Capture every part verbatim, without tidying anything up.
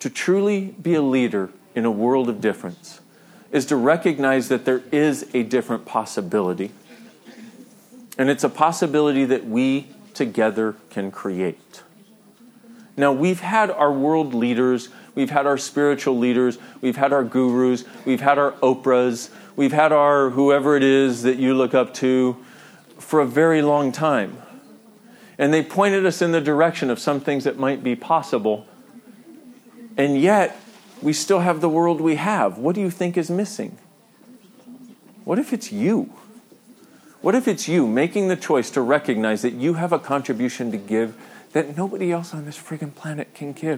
To truly be a leader in a world of difference is to recognize that there is a different possibility. And it's a possibility that we together can create. Now, we've had our world leaders, we've had our spiritual leaders, we've had our gurus, we've had our Oprahs, we've had our whoever it is that you look up to for a very long time. And they pointed us in the direction of some things that might be possible. And yet, we still have the world we have. What do you think is missing? What if it's you? What if it's you making the choice to recognize that you have a contribution to give that nobody else on this friggin' planet can give?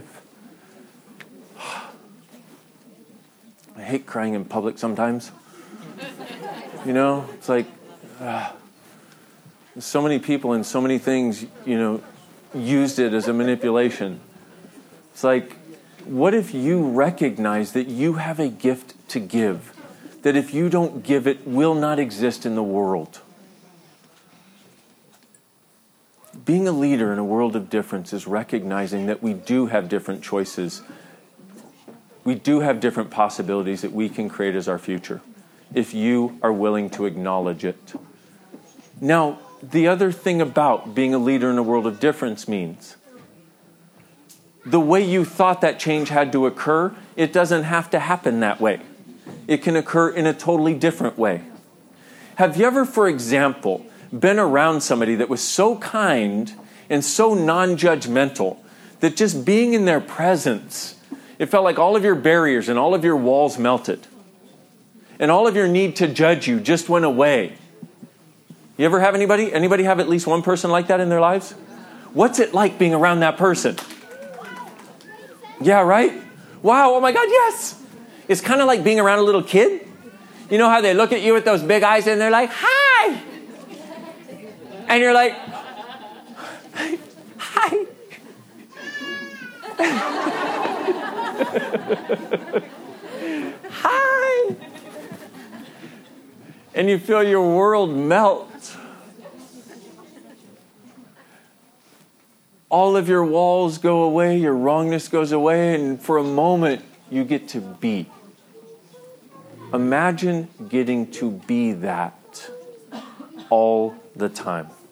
I hate crying in public sometimes. You know, it's like, uh, so many people and so many things, you know, used it as a manipulation. It's like, what if you recognize that you have a gift to give, that if you don't give it, will not exist in the world? Being a leader in a world of difference is recognizing that we do have different choices. We do have different possibilities that we can create as our future, if you are willing to acknowledge it. Now, the other thing about being a leader in a world of difference means the way you thought that change had to occur, it doesn't have to happen that way. It can occur in a totally different way. Have you ever, for example, been around somebody that was so kind and so non-judgmental that just being in their presence, it felt like all of your barriers and all of your walls melted, and all of your need to judge you just went away? You ever have anybody? Anybody have at least one person like that in their lives? What's it like being around that person? Yeah, right? Wow, oh my God, yes! It's kind of like being around a little kid. You know how they look at you with those big eyes and they're like, hi! And you're like, hi. Hi. And you feel your world melt. All of your walls go away, your wrongness goes away, and for a moment you get to be. Imagine getting to be that all the time.